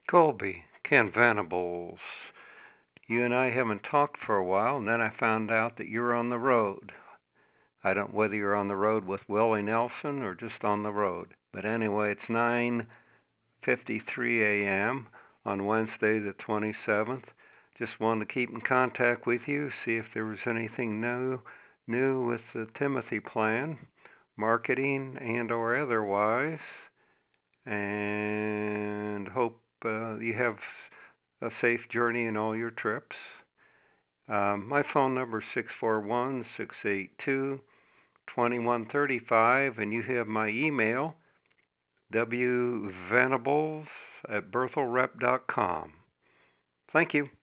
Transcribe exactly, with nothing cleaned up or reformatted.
Colby, Ken Venables. You and I haven't talked for a while, and then I found out that you're on the road. I don't whether you're on the road with Willie Nelson or just on the road. But anyway, it's nine fifty-three a.m. on Wednesday the twenty-seventh. Just wanted to keep in contact with you, see if there was anything new new with the Timothy plan, marketing and or otherwise, and hope uh, you have a safe journey in all your trips. Um, my phone number is six four one, six eight two, two one three five, and you have my email, wvenables at berthelrep dot com. Thank you.